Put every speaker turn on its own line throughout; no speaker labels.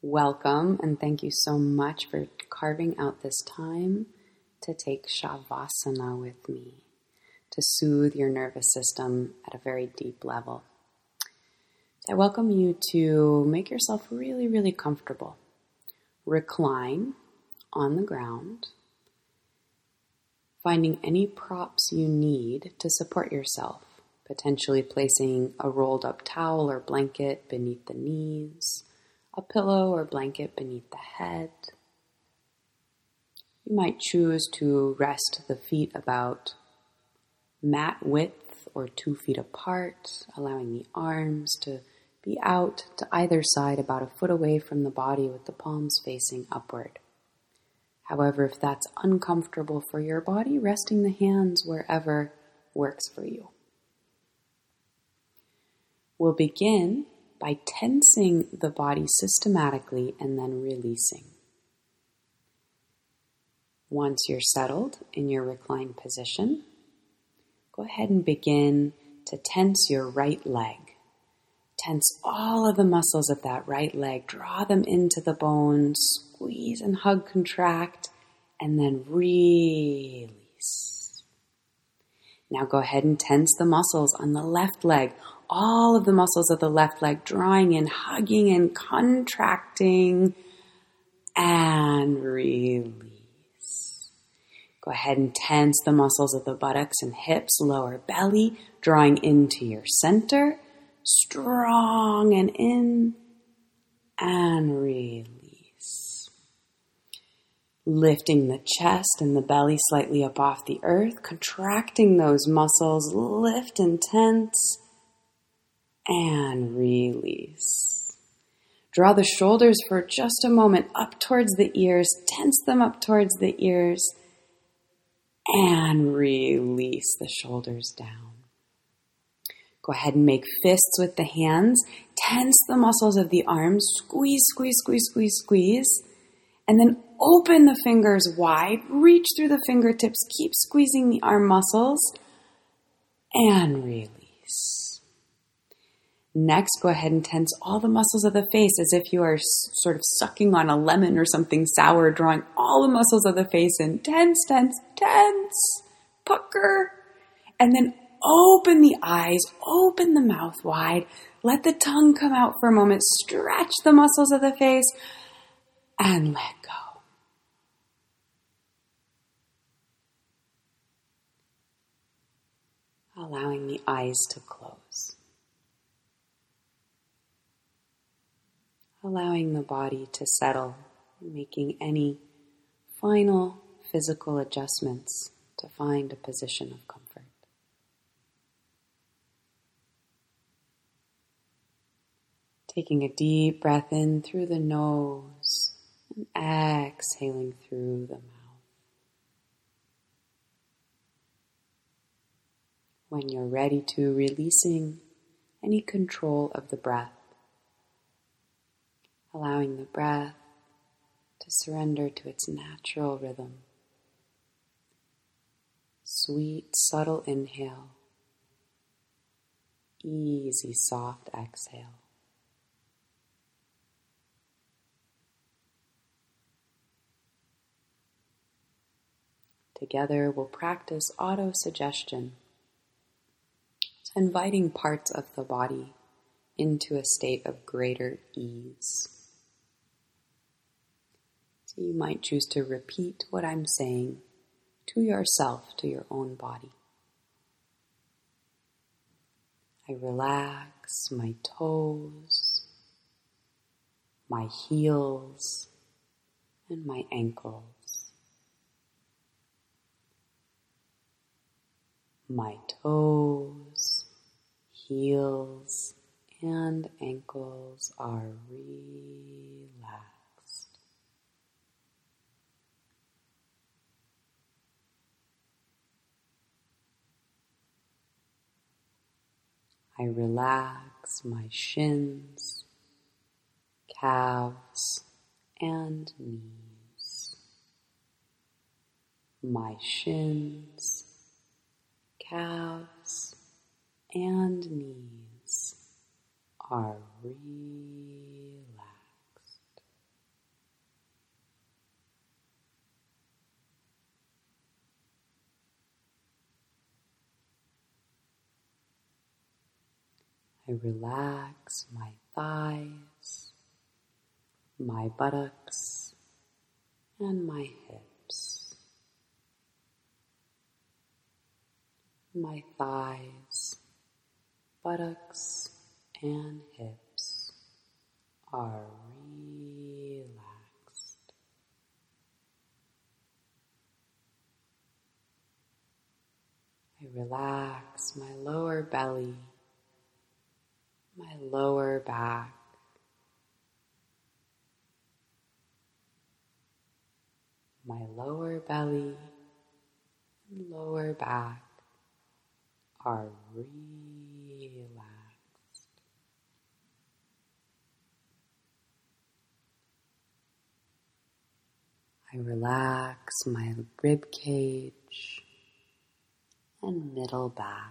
Welcome, and thank you so much for carving out this time to take Shavasana with me, to soothe your nervous system at a very deep level. I welcome you to make yourself really, really comfortable. Recline on the ground, finding any props you need to support yourself, potentially placing a rolled up towel or blanket beneath the knees, a pillow or blanket beneath the head. You might choose to rest the feet about mat width or 2 feet apart, allowing the arms to be out to either side about a foot away from the body with the palms facing upward. However, if that's uncomfortable for your body, resting the hands wherever works for you. We'll begin by tensing the body systematically and then releasing. Once you're settled in your reclined position, go ahead and begin to tense your right leg. Tense all of the muscles of that right leg. Draw them into the bones. Squeeze and hug, contract, and then release. Now go ahead and tense the muscles on the left leg. All of the muscles of the left leg drawing in, hugging and contracting, and release. Go ahead and tense the muscles of the buttocks and hips, lower belly, drawing into your center. Strong and in and release. Lifting the chest and the belly slightly up off the earth, contracting those muscles, lift and tense and release. Draw the shoulders for just a moment up towards the ears, tense them up towards the ears and release the shoulders down. Go ahead and make fists with the hands. Tense the muscles of the arms. Squeeze, squeeze, squeeze, squeeze, squeeze. And then open the fingers wide. Reach through the fingertips. Keep squeezing the arm muscles. And release. Next, go ahead and tense all the muscles of the face as if you are sort of sucking on a lemon or something sour, drawing all the muscles of the face in. Tense, tense, tense. Pucker. And then open the eyes, open the mouth wide, let the tongue come out for a moment, stretch the muscles of the face, and let go. Allowing the eyes to close. Allowing the body to settle, making any final physical adjustments to find a position of comfort. Taking a deep breath in through the nose and exhaling through the mouth. When you're ready to, releasing any control of the breath. Allowing the breath to surrender to its natural rhythm. Sweet, subtle inhale. Easy, soft exhale. Together, we'll practice auto-suggestion, inviting parts of the body into a state of greater ease. So you might choose to repeat what I'm saying to yourself, to your own body. I relax my toes, my heels, and my ankles. My toes, heels, and ankles are relaxed. I relax my shins, calves, and knees. My shins, calves, and knees are relaxed. I relax my thighs, my buttocks, and my hips. My thighs, buttocks, and hips are relaxed. I relax my lower belly, my lower back, my lower belly and lower back are relaxed. I relax my rib cage and middle back.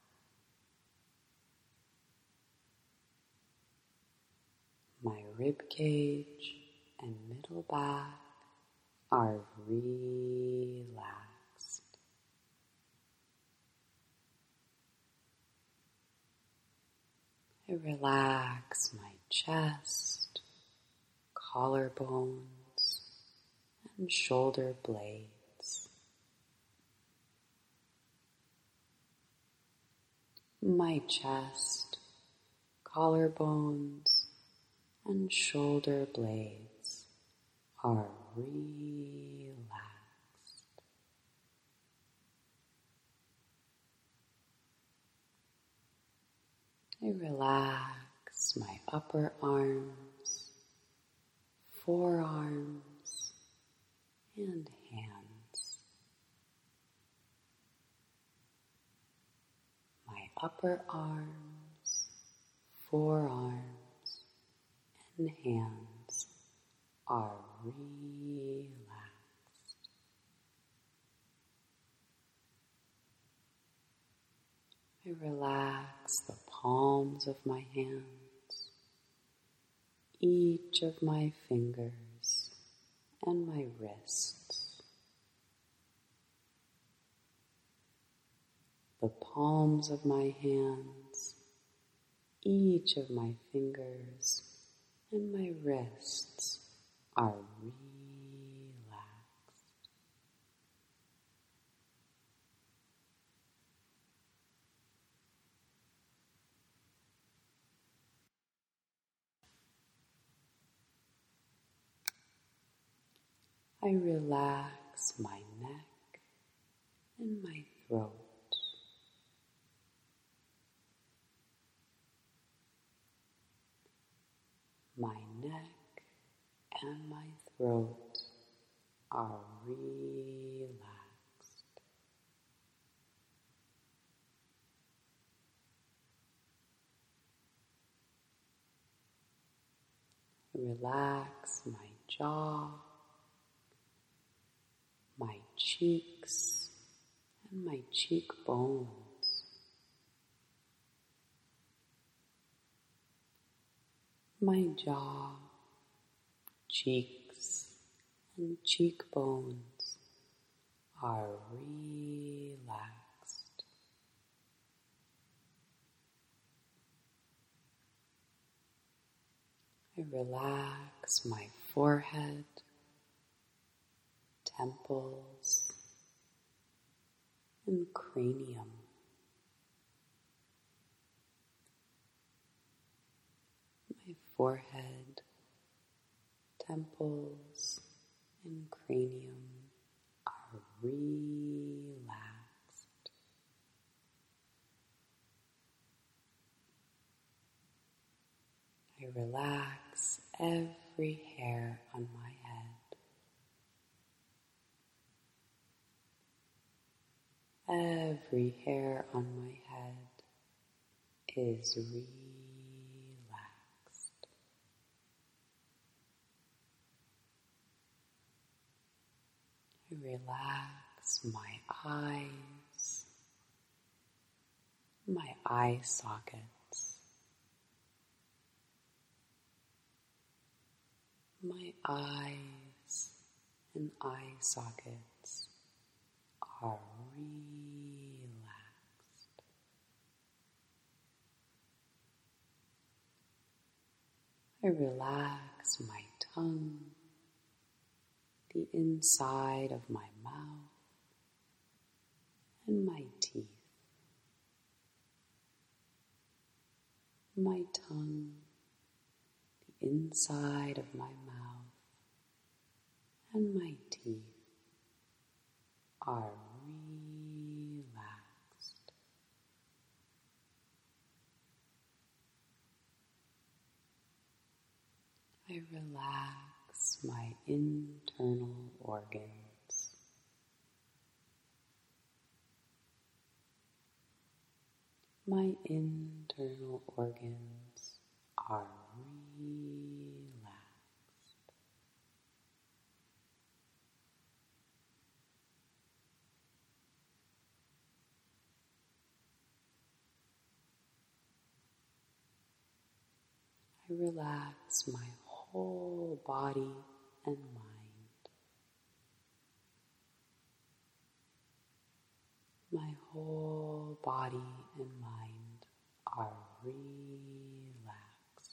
My rib cage and middle back are relaxed. I relax my chest, collarbones, and shoulder blades. My chest, collarbones, and shoulder blades are relaxed. I relax my upper arms, forearms, and hands. My upper arms, forearms, and hands are relaxed. I relax the palms of my hands, each of my fingers, and my wrists. The palms of my hands, each of my fingers, and my wrists are relaxed. I relax my neck and my throat. My neck and my throat are relaxed. I relax my jaw, my cheeks, and my cheekbones. My jaw, cheeks, and cheekbones are relaxed. I relax my forehead, temples, and cranium. My forehead, temples, and cranium are relaxed. I relax every hair on my head. Every hair on my head is relaxed. I relax my eyes, my eye sockets. My eyes and eye sockets are relaxed. I relax my tongue, the inside of my mouth, and my teeth. My tongue, the inside of my mouth, and my teeth are relaxed. I relax my internal organs. My internal organs are relaxed. I relax my whole body and mind. My whole body and mind are relaxed.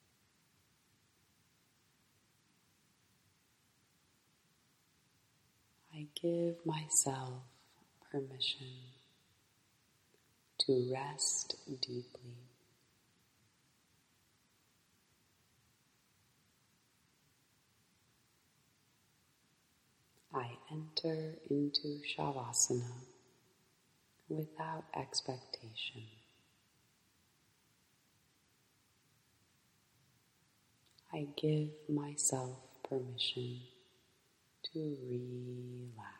I give myself permission to rest deeply. I enter into Shavasana without expectation. I give myself permission to relax.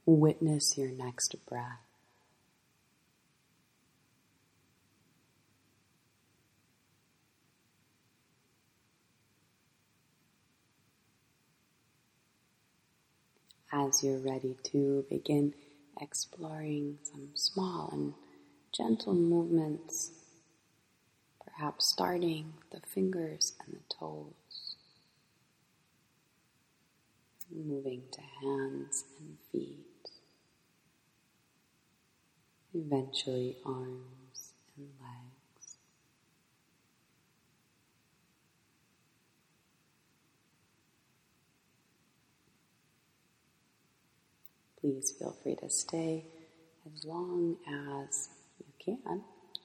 Witness your next breath. As you're ready to begin exploring some small and gentle movements, perhaps starting with the fingers and the toes, moving to hands and feet, eventually arms and legs. Please feel free to stay as long as you can.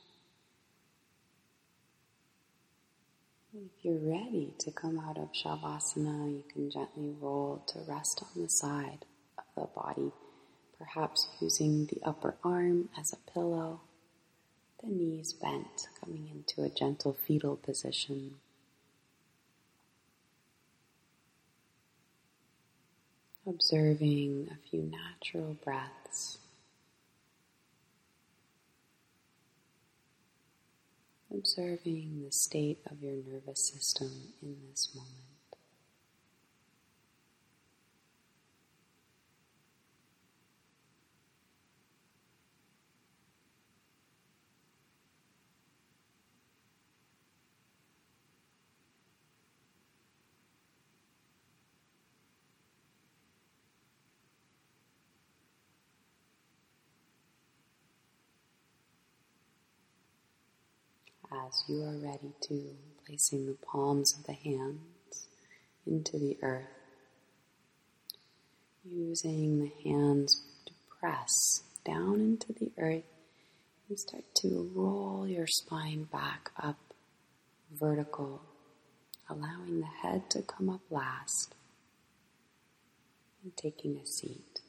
If you're ready to come out of Shavasana, you can gently roll to rest on the side of the body, perhaps using the upper arm as a pillow, the knees bent, coming into a gentle fetal position. Observing a few natural breaths. Observing the state of your nervous system in this moment. As you are ready to, placing the palms of the hands into the earth, using the hands to press down into the earth and start to roll your spine back up vertical, allowing the head to come up last and taking a seat.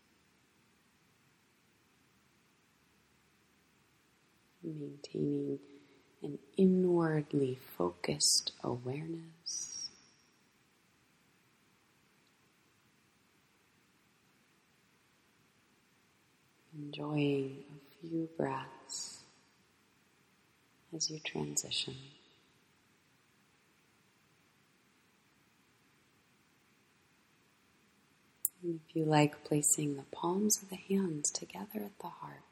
Maintaining an inwardly focused awareness. Enjoying a few breaths as you transition. And if you like, placing the palms of the hands together at the heart,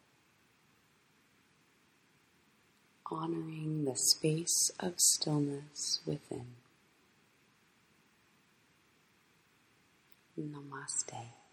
honoring the space of stillness within. Namaste.